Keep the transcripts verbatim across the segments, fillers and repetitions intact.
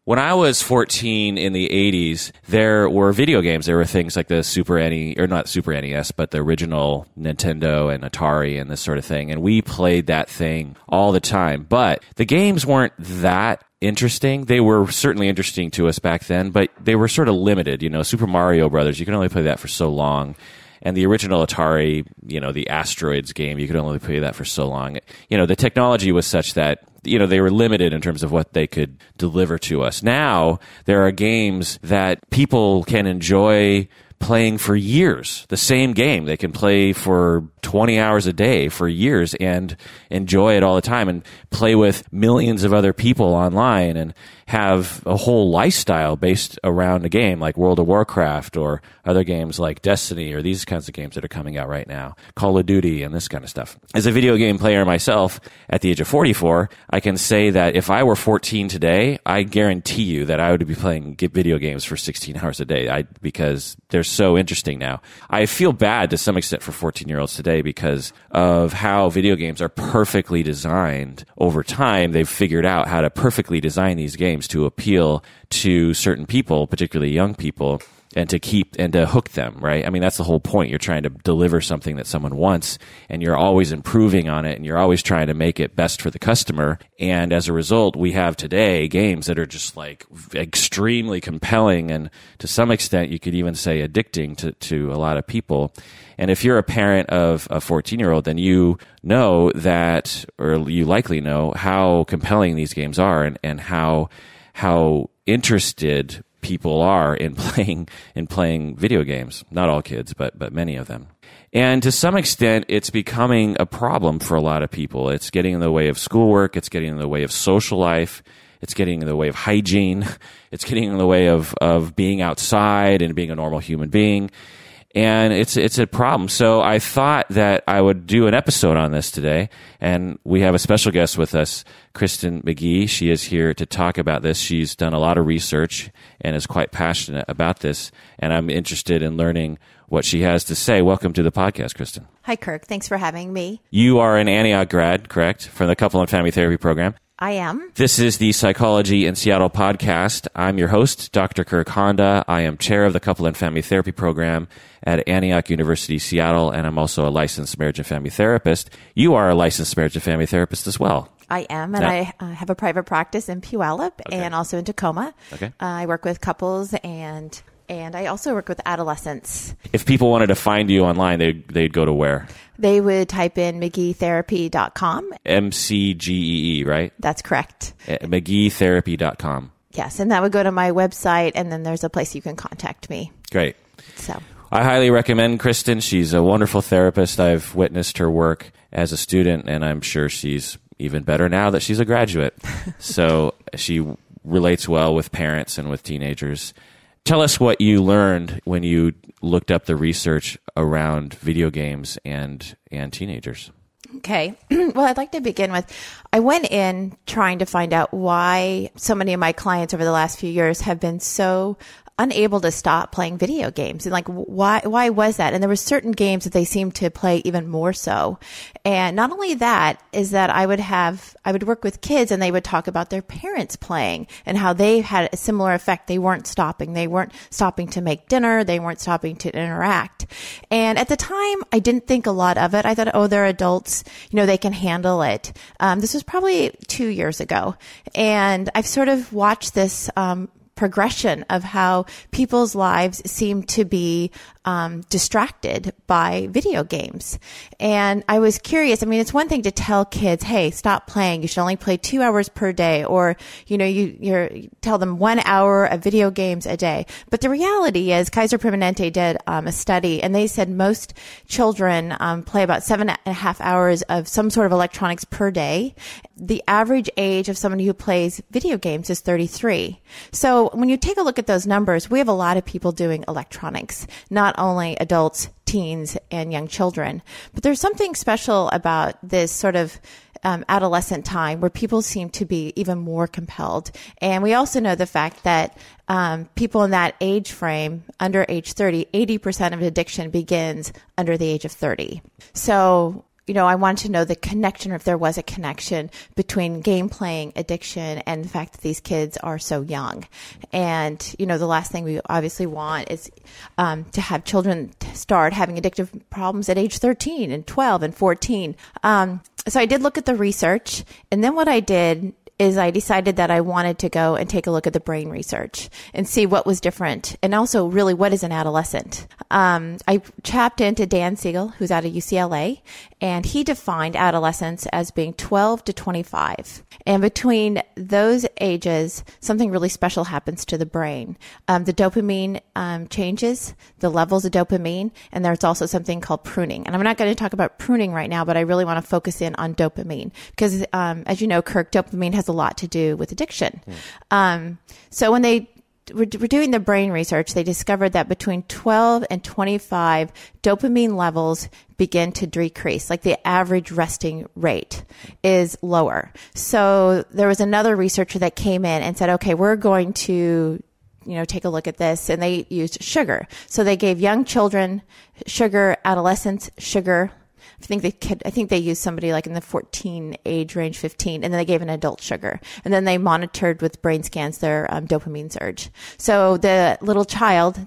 When I was fourteen in the eighties, there were video games. There were things like the Super N E S, or not Super N E S, but the original Nintendo and Atari and this sort of thing. And we played that thing all the time. But the games weren't that interesting. They were certainly interesting to us back then, but they were sort of limited. You know, Super Mario Brothers, you can only play that for so long. And the original Atari, you know, the Asteroids game, you could only play that for so long. You know, the technology was such that, you know, they were limited in terms of what they could deliver to us. Now, there are games that people can enjoy playing for years. The same game they can play for twenty hours a day for years and enjoy it all the time and play with millions of other people online and have a whole lifestyle based around a game like World of Warcraft or other games like Destiny or these kinds of games that are coming out right now, Call of Duty and this kind of stuff. As a video game player myself, at the age of forty-four, I can say that if I were fourteen today, I guarantee you that I would be playing video games for sixteen hours a day I, because they're so interesting now. I feel bad to some extent for fourteen-year-olds today because of how video games are perfectly designed. Over time, they've figured out how to perfectly design these games to appeal to certain people, particularly young people, and to keep and to hook them, right? I mean, that's the whole point. You're trying to deliver something that someone wants, and you're always improving on it, and you're always trying to make it best for the customer. And as a result, we have today games that are just like extremely compelling, and to some extent, you could even say addicting to, to a lot of people. And if you're a parent of a fourteen-year-old, then you know that, or you likely know how compelling these games are, and, and how how interested people are in playing in playing video games. Not all kids, but but many of them. And to some extent, it's becoming a problem for a lot of people. It's getting in the way of schoolwork. It's getting in the way of social life. It's getting in the way of hygiene. It's getting in the way of of being outside and being a normal human being. And it's it's a problem. So I thought that I would do an episode on this today. And we have a special guest with us, Kristen McGee. She is here to talk about this. She's done a lot of research and is quite passionate about this. And I'm interested in learning what she has to say. Welcome to the podcast, Kristen. Hi, Kirk. Thanks for having me. You are an Antioch grad, correct, from the Couple and Family Therapy program. I am. This is the Psychology in Seattle podcast. I'm your host, Doctor Kirk Honda. I am chair of the Couple and Family Therapy program at Antioch University, Seattle, and I'm also a licensed marriage and family therapist. You are a licensed marriage and family therapist as well. I am, and yeah. I uh, have a private practice in Puyallup okay. and also in Tacoma. Okay. Uh, I work with couples and and I also work with adolescents. If people wanted to find you online, they'd, they'd go to where? They would type in mcgee therapy dot com. M C G E E, right? That's correct. mcgee therapy dot com. Yes, and that would go to my website, and then there's a place you can contact me. Great. So I highly recommend Kristen. She's a wonderful therapist. I've witnessed her work as a student, and I'm sure she's even better now that she's a graduate. So she relates well with parents and with teenagers. Tell us what you learned when you looked up the research around video games and and teenagers. Okay. Well, I'd like to begin with, I went in trying to find out why so many of my clients over the last few years have been so unable to stop playing video games. And like, why, why was that? And there were certain games that they seemed to play even more so. And not only that is that I would have, I would work with kids and they would talk about their parents playing and how they had a similar effect. They weren't stopping. They weren't stopping to make dinner. They weren't stopping to interact. And at the time, I didn't think a lot of it. I thought, oh, they're adults. You know, they can handle it. Um, this was probably two years ago. And I've sort of watched this, um, progression of how people's lives seem to be um, distracted by video games. And I was curious. I mean, it's one thing to tell kids, hey, stop playing. You should only play two hours per day. Or, you know, you you're, you tell them one hour of video games a day. But the reality is Kaiser Permanente did um, a study, and they said most children um, play about seven and a half hours of some sort of electronics per day. The average age of somebody who plays video games is thirty-three. So when you take a look at those numbers, we have a lot of people doing electronics, not only adults, teens, and young children. But there's something special about this sort of um, adolescent time where people seem to be even more compelled. And we also know the fact that um, people in that age frame, under age thirty, eighty percent of addiction begins under the age of thirty. So you know, I wanted to know the connection, or if there was a connection between game playing addiction and the fact that these kids are so young. And, you know, the last thing we obviously want is um, to have children start having addictive problems at age thirteen and twelve and fourteen. Um, so I did look at the research, and then what I did is I decided that I wanted to go and take a look at the brain research and see what was different, and also really what is an adolescent. Um, I tapped into Dan Siegel, who's out of U C L A, and he defined adolescence as being twelve to twenty-five. And between those ages, something really special happens to the brain. Um, the dopamine um, changes, the levels of dopamine, and there's also something called pruning. And I'm not going to talk about pruning right now, but I really want to focus in on dopamine because, um, as you know, Kirk, dopamine has a lot to do with addiction. Mm. Um, so when they were doing the brain research, they discovered that between twelve and twenty-five, dopamine levels begin to decrease, like the average resting rate is lower. So there was another researcher that came in and said, okay, we're going to, you know, take a look at this. And they used sugar. So they gave young children sugar, adolescents sugar. I think they could, I think they used somebody like in the fourteen age range, fifteen, and then they gave an adult sugar. And then they monitored with brain scans their um, dopamine surge. So the little child,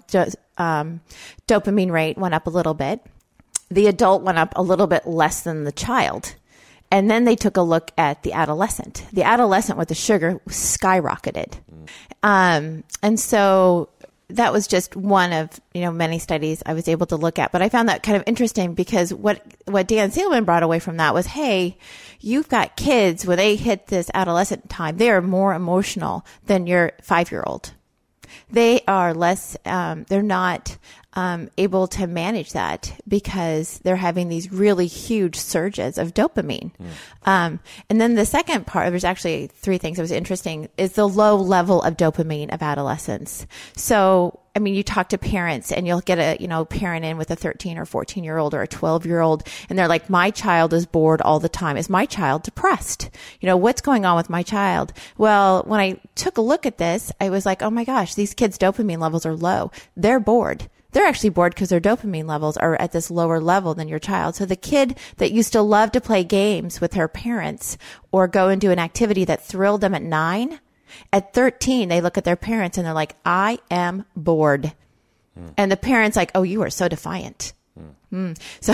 um, dopamine rate went up a little bit. The adult went up a little bit less than the child. And then they took a look at the adolescent. The adolescent with the sugar skyrocketed. Mm. Um, and so that was just one of, you know, many studies I was able to look at. But I found that kind of interesting because what, what Dan Siegelman brought away from that was, hey, you've got kids when they hit this adolescent time, they are more emotional than your five-year-old. They are less, um, they're not um, able to manage that because they're having these really huge surges of dopamine. Mm. Um, and then the second part, there's actually three things that was interesting, is the low level of dopamine of adolescence. So, I mean, you talk to parents and you'll get a, you know, parent in with a thirteen or fourteen year old or a twelve year old. And they're like, my child is bored all the time. Is my child depressed? You know, what's going on with my child? Well, when I took a look at this, I was like, oh my gosh, these kids' dopamine levels are low. They're bored. They're actually bored because their dopamine levels are at this lower level than your child. So the kid that used to love to play games with her parents or go and do an activity that thrilled them at nine, at thirteen, they look at their parents and they're like, I am bored. Mm. And the parent's like, oh, you are so defiant. Mm. Mm. So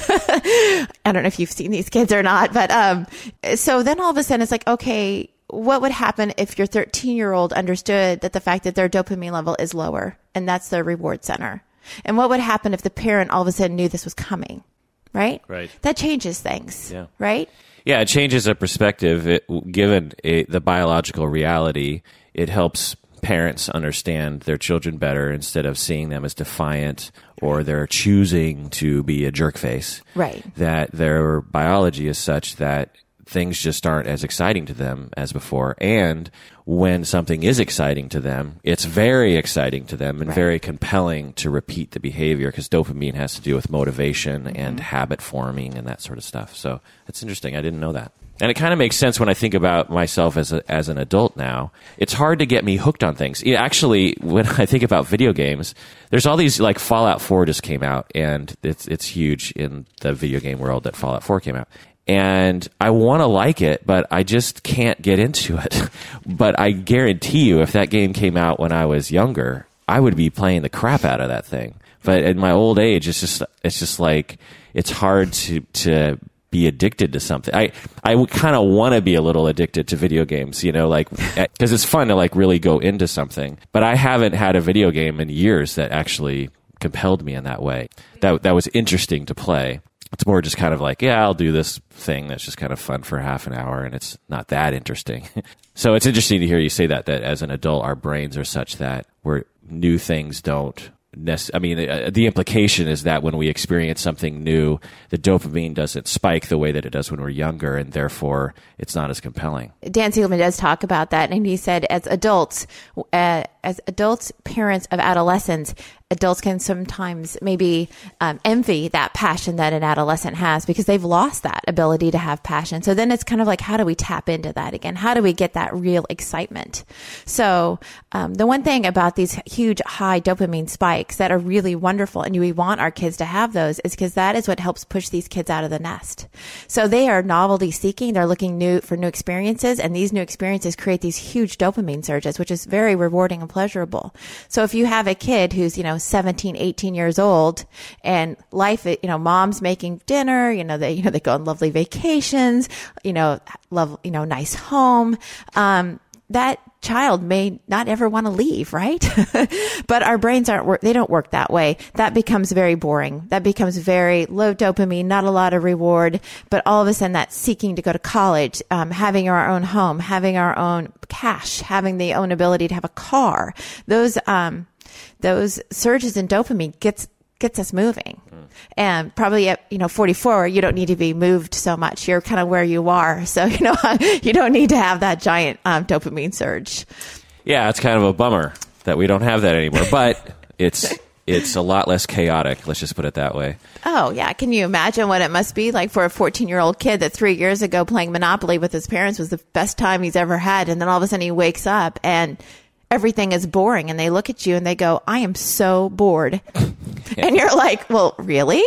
I don't know if you've seen these kids or not, but um, so then all of a sudden it's like, okay, what would happen if your thirteen year old understood that the fact that their dopamine level is lower and that's their reward center? And what would happen if the parent all of a sudden knew this was coming? Right? Right. That changes things. Yeah. Right? Yeah, it changes a perspective. It, given a, the biological reality, it helps parents understand their children better instead of seeing them as defiant or they're choosing to be a jerk face. Right. That their biology is such that things just aren't as exciting to them as before. And when something is exciting to them, it's very exciting to them and right. very compelling to repeat the behavior because dopamine has to do with motivation mm-hmm. and habit forming and that sort of stuff. So it's interesting. I didn't know that. And it kind of makes sense when I think about myself as a, as an adult now. It's hard to get me hooked on things. It actually, when I think about video games, there's all these, like Fallout four just came out, and it's it's huge in the video game world that Fallout four came out. And I want to like it, but I just can't get into it. But I guarantee you, if that game came out when I was younger, I would be playing the crap out of that thing. But in my old age, it's just it's just like it's hard to to be addicted to something. I I kind of want to be a little addicted to video games, you know, like because it's fun to like really go into something. But I haven't had a video game in years that actually compelled me in that way. That that was interesting to play. It's more just kind of like, yeah, I'll do this thing that's just kind of fun for half an hour, and it's not that interesting. So it's interesting to hear you say that, that as an adult, our brains are such that we're, new things don't nec- I mean, uh, the implication is that when we experience something new, the dopamine doesn't spike the way that it does when we're younger, and therefore it's not as compelling. Dan Siegelman does talk about that, and he said as adults, uh, as adults, parents of adolescents, adults can sometimes maybe um, envy that passion that an adolescent has because they've lost that ability to have passion. So then it's kind of like, how do we tap into that again? How do we get that real excitement? So um, the one thing about these huge high dopamine spikes that are really wonderful, and we want our kids to have those, is because that is what helps push these kids out of the nest. So they are novelty seeking. They're looking new for new experiences, and these new experiences create these huge dopamine surges, which is very rewarding and pleasurable. So if you have a kid who's, you know, seventeen, eighteen years old and life, you know, mom's making dinner, you know, they, you know, they go on lovely vacations, you know, love, you know, nice home. Um, that child may not ever want to leave, right? But our brains aren't work, they don't work that way. That becomes very boring. That becomes very low dopamine, not a lot of reward, but all of a sudden that's seeking to go to college, um, having our own home, having our own cash, having the own ability to have a car. Those, um, those surges in dopamine gets gets us moving. Mm. And probably at, you know, forty-four, you don't need to be moved so much. You're kind of where you are. So, you know, you don't need to have that giant um, dopamine surge. Yeah, it's kind of a bummer that we don't have that anymore, but it's it's a lot less chaotic. Let's just put it that way. Oh, yeah. Can you imagine what it must be like for a fourteen-year-old kid that three years ago playing Monopoly with his parents was the best time he's ever had. And then all of a sudden he wakes up and everything is boring, and they look at you and they go, I am so bored. Yeah. And you're like, well, really?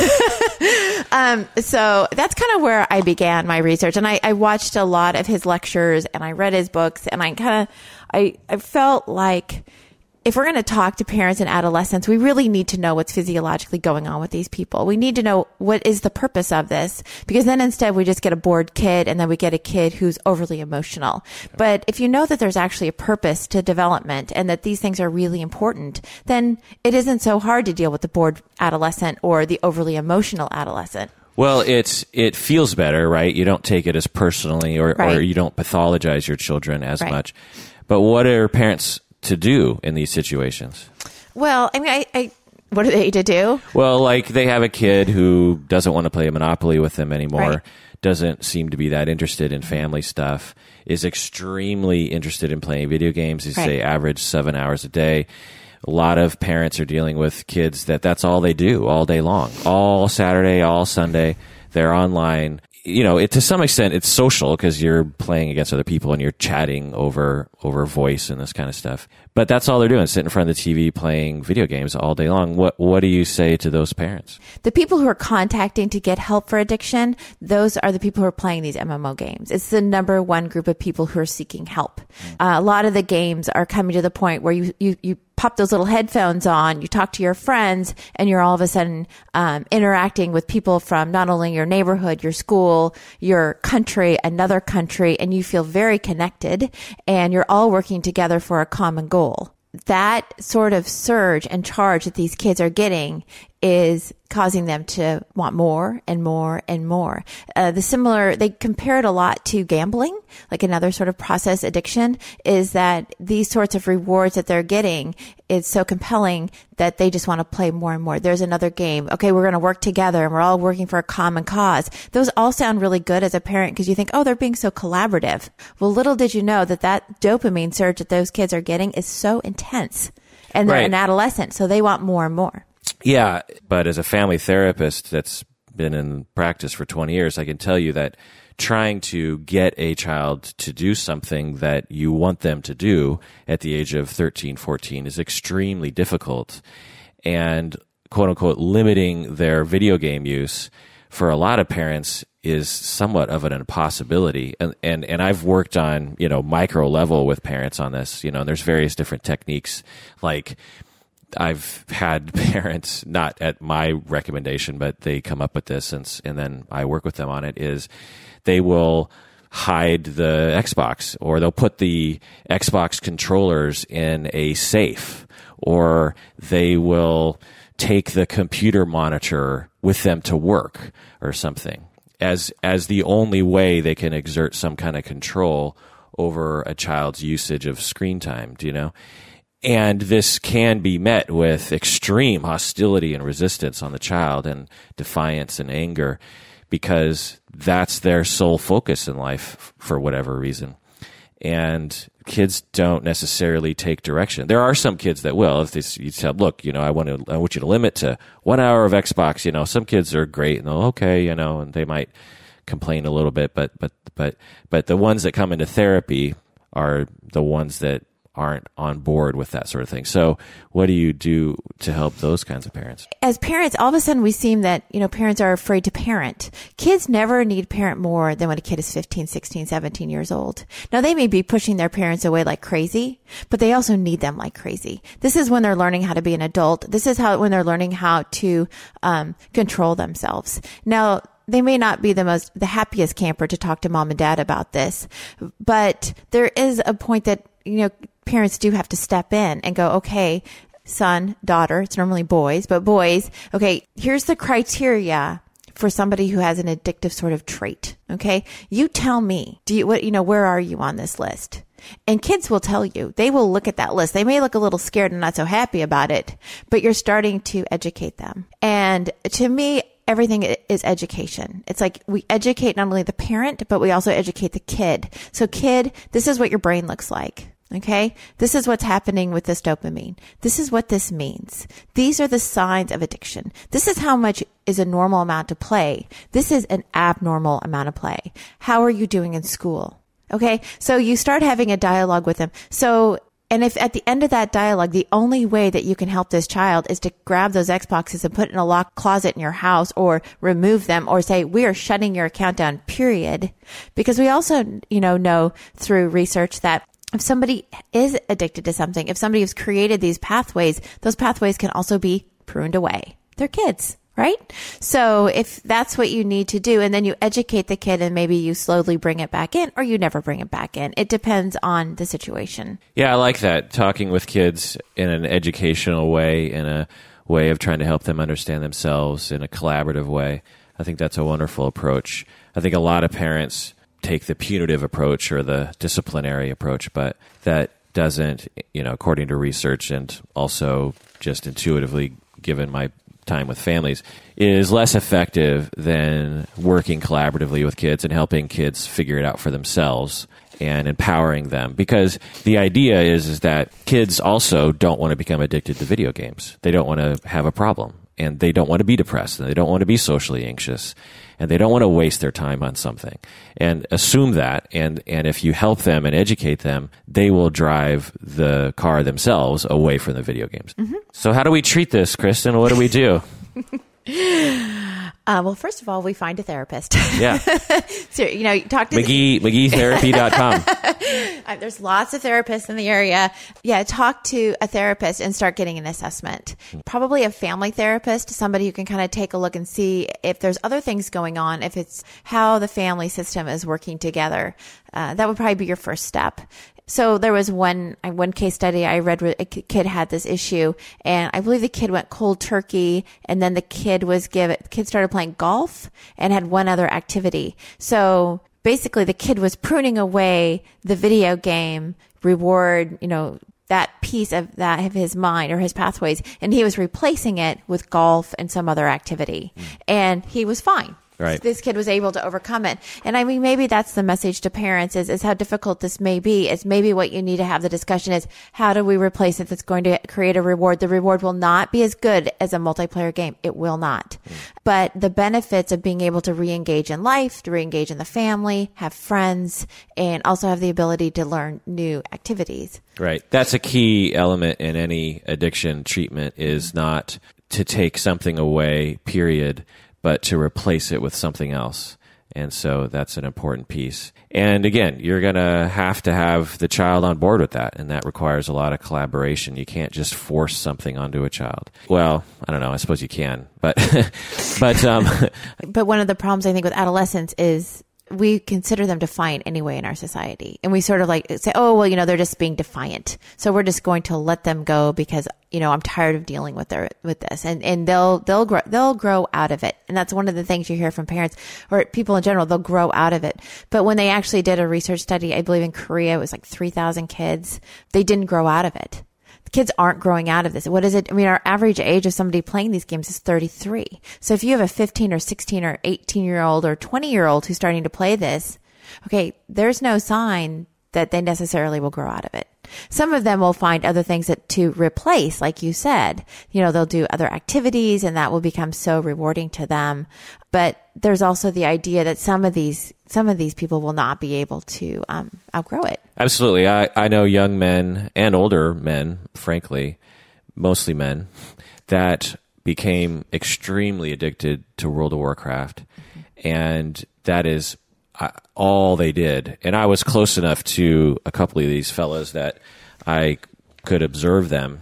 Yeah. um, so that's kind of where I began my research. And I, I watched a lot of his lectures and I read his books, and I kind of, I, I felt like if we're going to talk to parents and adolescents, we really need to know what's physiologically going on with these people. We need to know what is the purpose of this, because then instead we just get a bored kid, and then we get a kid who's overly emotional. But if you know that there's actually a purpose to development and that these things are really important, then it isn't so hard to deal with the bored adolescent or the overly emotional adolescent. Well, it's it feels better, right? You don't take it as personally, or, right. or you don't pathologize your children as right. much. But what are parents to do in these situations? Well, I mean, I, I what are they to do? Well, like they have a kid who doesn't want to play Monopoly with them anymore, right. doesn't seem to be that interested in family stuff, is extremely interested in playing video games. They right. say average seven hours a day. A lot of parents are dealing with kids that that's all they do all day long, all Saturday, all Sunday. They're online. You know, it, to some extent, it's social because you're playing against other people and you're chatting over over voice and this kind of stuff. But that's all they're doing, sitting in front of the T V playing video games all day long. What What do you say to those parents? The people who are contacting to get help for addiction, those are the people who are playing these M M O games. It's the number one group of people who are seeking help. Uh, a lot of the games are coming to the point where you you you pop those little headphones on, you talk to your friends, and you're all of a sudden um, interacting with people from not only your neighborhood, your school, your country, another country, and you feel very connected, and you're all working together for a common goal. That sort of surge and charge that these kids are getting is causing them to want more and more and more. Uh, the similar, they compare it a lot to gambling, like another sort of process addiction, is that these sorts of rewards that they're getting is so compelling that they just want to play more and more. There's another game. Okay, we're going to work together and we're all working for a common cause. Those all sound really good as a parent because you think, oh, they're being so collaborative. Well, little did you know that that dopamine surge that those kids are getting is so intense. And they're right. an adolescent, so they want more and more. Yeah, but as a family therapist that's been in practice for twenty years, I can tell you that trying to get a child to do something that you want them to do at the age of thirteen, fourteen is extremely difficult. And quote unquote, limiting their video game use for a lot of parents is somewhat of an impossibility. And, and, and I've worked on, you know, micro level with parents on this, you know, and there's various different techniques. Like I've had parents, not at my recommendation, but they come up with this and, and then I work with them on it, is they will hide the Xbox, or they'll put the Xbox controllers in a safe, or they will take the computer monitor with them to work or something as as the only way they can exert some kind of control over a child's usage of screen time, do you know? And this can be met with extreme hostility and resistance on the child, and defiance and anger, because that's their sole focus in life for whatever reason. And kids don't necessarily take direction. There are some kids that will. If they, you tell, look, you know, I want to, I want you to limit to one hour of Xbox. You know, some kids are great and they'll, okay, you know, and they might complain a little bit, but, but, but, but the ones that come into therapy are the ones that aren't on board with that sort of thing. So what do you do to help those kinds of parents? As parents, all of a sudden we seem that, you know, parents are afraid to parent. Kids never need parent more than when a kid is fifteen, sixteen, seventeen years old. Now they may be pushing their parents away like crazy, but they also need them like crazy. This is when they're learning how to be an adult. This is how, when they're learning how to, um, control themselves. Now, they may not be the most, the happiest camper to talk to mom and dad about this, but there is a point that, you know, parents do have to step in and go, okay, son, daughter, it's normally boys, but boys, okay, here's the criteria for somebody who has an addictive sort of trait. Okay. You tell me, do you, what, you know, where are you on this list? And kids will tell you, they will look at that list. They may look a little scared and not so happy about it, but you're starting to educate them. And to me, everything is education. It's like we educate not only the parent, but we also educate the kid. So kid, this is what your brain looks like. Okay. This is what's happening with this dopamine. This is what this means. These are the signs of addiction. This is how much is a normal amount to play. This is an abnormal amount of play. How are you doing in school? Okay. So you start having a dialogue with them. So, and if at the end of that dialogue, the only way that you can help this child is to grab those Xboxes and put it in a locked closet in your house or remove them or say, we are shutting your account down, period. Because we also, you know, know through research that if somebody is addicted to something, if somebody has created these pathways, those pathways can also be pruned away. They're kids, right? So if that's what you need to do, and then you educate the kid and maybe you slowly bring it back in or you never bring it back in. It depends on the situation. Yeah, I like that. Talking with kids in an educational way, in a way of trying to help them understand themselves in a collaborative way. I think that's a wonderful approach. I think a lot of parents take the punitive approach or the disciplinary approach, but that doesn't, you know, according to research and also just intuitively given my time with families, is less effective than working collaboratively with kids and helping kids figure it out for themselves and empowering them. Because the idea is, is that kids also don't want to become addicted to video games. They don't want to have a problem, and they don't want to be depressed, and they don't want to be socially anxious, and they don't want to waste their time on something. And assume that, and, and if you help them and educate them, they will drive the car themselves away from the video games. Mm-hmm. So how do we treat this, Kristen? What do we do? Uh, well, first of all, we find a therapist. Yeah. So, you know, you talk to McGee, McGee Therapy dot com. Uh, there's lots of therapists in the area. Yeah, talk to a therapist and start getting an assessment. Probably a family therapist, somebody who can kind of take a look and see if there's other things going on, if it's how the family system is working together. Uh, that would probably be your first step. So there was one one case study I read where a kid had this issue, and I believe the kid went cold turkey, and then the kid was given, the kid started playing golf and had one other activity. So basically the kid was pruning away the video game reward, you know, that piece of that of his mind or his pathways, and he was replacing it with golf and some other activity. And he was fine. Right. This kid was able to overcome it. And I mean, maybe that's the message to parents is, is how difficult this may be. It's maybe what you need to have the discussion is, how do we replace it that's going to create a reward? The reward will not be as good as a multiplayer game. It will not. Mm. But the benefits of being able to re-engage in life, to re-engage in the family, have friends, and also have the ability to learn new activities. Right. That's a key element in any addiction treatment, is not to take something away, period, but to replace it with something else. And so that's an important piece. And again, you're going to have to have the child on board with that, and that requires a lot of collaboration. You can't just force something onto a child. Well, I don't know. I suppose you can, but but um, but one of the problems I think with adolescents is we consider them defiant anyway in our society. And we sort of like say, oh, well, you know, they're just being defiant. So we're just going to let them go because, you know, I'm tired of dealing with their, with this. And, and they'll, they'll grow, they'll grow out of it. And that's one of the things you hear from parents or people in general, they'll grow out of it. But when they actually did a research study, I believe in Korea, it was like three thousand kids. They didn't grow out of it. Kids aren't growing out of this. What is it? I mean, our average age of somebody playing these games is thirty-three. So if you have a fifteen or sixteen or eighteen year old or twenty year old who's starting to play this, okay, there's no sign that they necessarily will grow out of it. Some of them will find other things that to replace, like you said. You know, they'll do other activities and that will become so rewarding to them. But there's also the idea that some of these some of these people will not be able to um, outgrow it. Absolutely. I, I know young men and older men, frankly, mostly men, that became extremely addicted to World of Warcraft. Mm-hmm. And that is uh, all they did. And I was close enough to a couple of these fellows that I could observe them.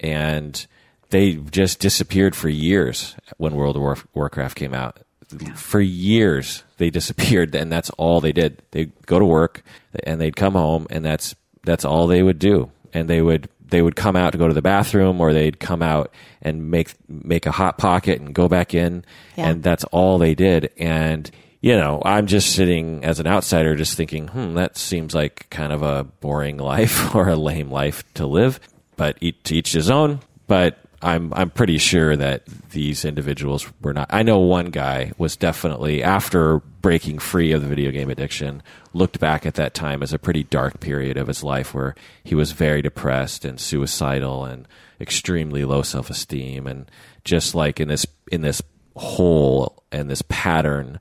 And they just disappeared for years when World of War- Warcraft came out. Yeah. For years, they disappeared, and that's all they did. They'd go to work, and they'd come home, and that's that's all they would do. And they would they would come out to go to the bathroom, or they'd come out and make make a hot pocket and go back in, yeah. and that's all they did. And you know, I'm just sitting as an outsider, just thinking, hmm, that seems like kind of a boring life or a lame life to live. But to each his own. But I'm I'm pretty sure that these individuals were not. I know one guy was definitely, after breaking free of the video game addiction, looked back at that time as a pretty dark period of his life where he was very depressed and suicidal and extremely low self-esteem, and just like in this in this hole and this pattern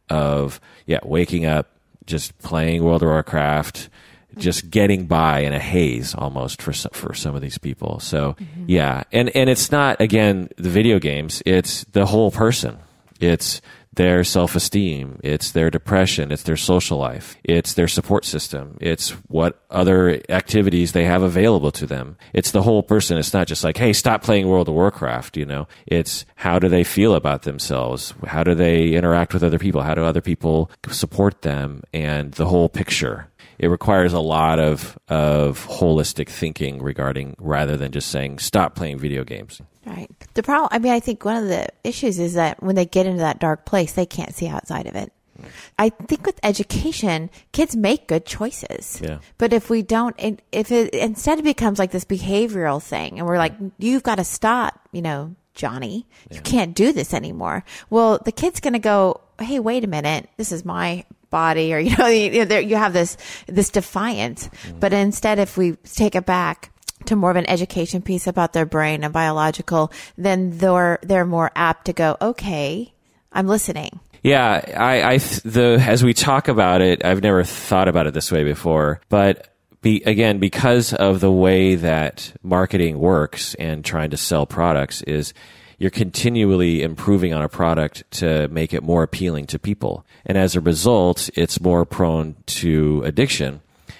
of yeah waking up, just playing World of Warcraft, just getting by in a haze almost for some, for some of these people. So mm-hmm. yeah, and and it's not, again, the video games, it's the whole person. It's their self-esteem, it's their depression, it's their social life, it's their support system, it's what other activities they have available to them. It's the whole person. It's not just like, hey, stop playing World of Warcraft, you know. It's how do they feel about themselves? How do they interact with other people? How do other people support them? And the whole picture. It requires a lot of of holistic thinking regarding, rather than just saying, stop playing video games. Right. The problem, I mean, I think one of the issues is that when they get into that dark place, they can't see outside of it. I think with education, kids make good choices. Yeah. But if we don't, if it instead it becomes like this behavioral thing, and we're like, you've got to stop, you know, Johnny, you yeah. can't do this anymore. Well, the kid's going to go, hey, wait a minute, this is my body, or, you know, you, know, you have this, this defiance. Mm-hmm. But instead, if we take it back to more of an education piece about their brain and biological, then they're, they're more apt to go, okay, I'm listening. Yeah, I, I, the, as we talk about it, I've never thought about it this way before, but be, again, because of the way that marketing works and trying to sell products is, you're continually improving on a product to make it more appealing to people. And as a result, it's more prone to addiction.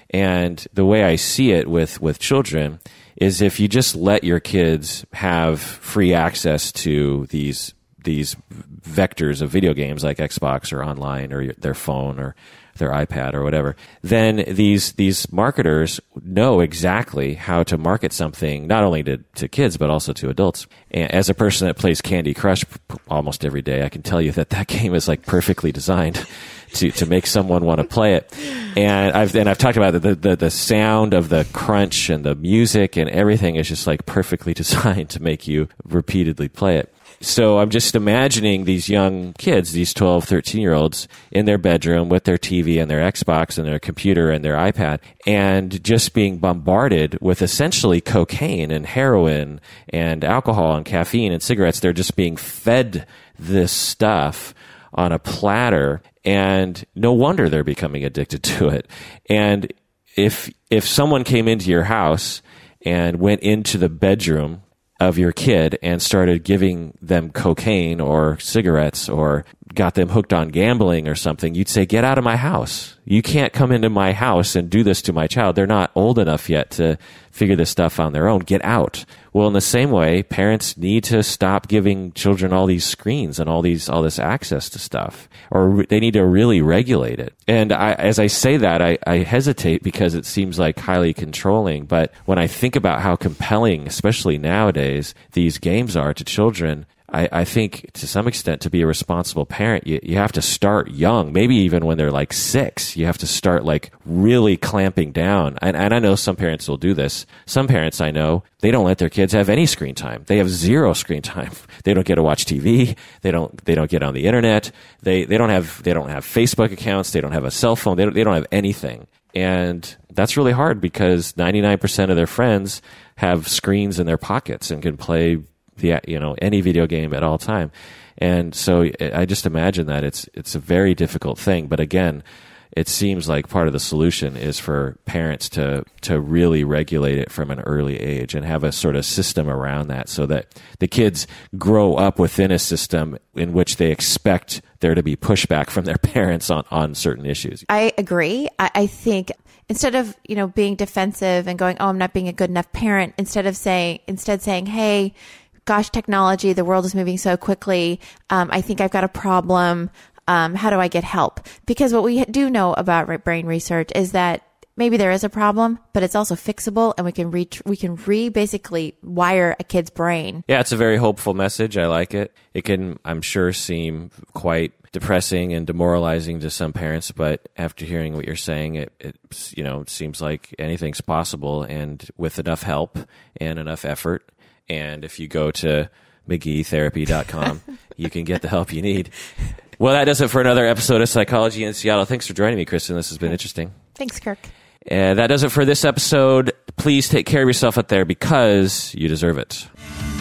And the way I see it with, with children is, if you just let your kids have free access to these these vectors of video games like Xbox or online or their phone or their iPad or whatever, then these these marketers know exactly how to market something, not only to, to kids, but also to adults. And as a person that plays Candy Crush almost every day, I can tell you that that game is like perfectly designed to, to make someone want to play it. And I've and I've talked about the, the the sound of the crunch and the music and everything is just like perfectly designed to make you repeatedly play it. So I'm just imagining these young kids, these twelve, thirteen-year-olds in their bedroom with their T V and their Xbox and their computer and their iPad, and just being bombarded with essentially cocaine and heroin and alcohol and caffeine and cigarettes. They're just being fed this stuff on a platter, and no wonder they're becoming addicted to it. And if if someone came into your house and went into the bedroom of your kid and started giving them cocaine or cigarettes or got them hooked on gambling or something, you'd say, get out of my house. You can't come into my house and do this to my child. They're not old enough yet to figure this stuff on their own. Get out. Well, in the same way, parents need to stop giving children all these screens and all these all this access to stuff, or they need to really regulate it. And I, as I say that, I, I hesitate because it seems like highly controlling. But when I think about how compelling, especially nowadays, these games are to children, I, I think to some extent, to be a responsible parent, you, you have to start young, maybe even when they're like six. You have to start like really clamping down. And, and I know some parents will do this. Some parents I know, they don't let their kids have any screen time. They have zero screen time. They don't get to watch T V. They don't, they don't get on the internet. They, they don't have, they don't have Facebook accounts. They don't have a cell phone. They don't, they don't have anything. And that's really hard because ninety-nine percent of their friends have screens in their pockets and can play the, you know, any video game at all time. And so I just imagine that it's it's a very difficult thing. But again, it seems like part of the solution is for parents to to really regulate it from an early age and have a sort of system around that so that the kids grow up within a system in which they expect there to be pushback from their parents on, on certain issues. I agree. I, I think instead of, you know, being defensive and going, oh, I'm not being a good enough parent, instead of saying, instead saying, hey, gosh, technology, the world is moving so quickly. Um, I think I've got a problem. Um, how do I get help? Because what we do know about brain research is that maybe there is a problem, but it's also fixable, and we can re we can re basically wire a kid's brain. Yeah, it's a very hopeful message. I like it. It can, I'm sure, seem quite depressing and demoralizing to some parents, but after hearing what you're saying, it, it you know seems like anything's possible, and with enough help and enough effort. And if you go to mcgee therapy dot com, you can get the help you need. Well, that does it for another episode of Psychology in Seattle. Thanks for joining me, Kristen. This has been interesting. Thanks, Kirk. And that does it for this episode. Please take care of yourself out there because you deserve it.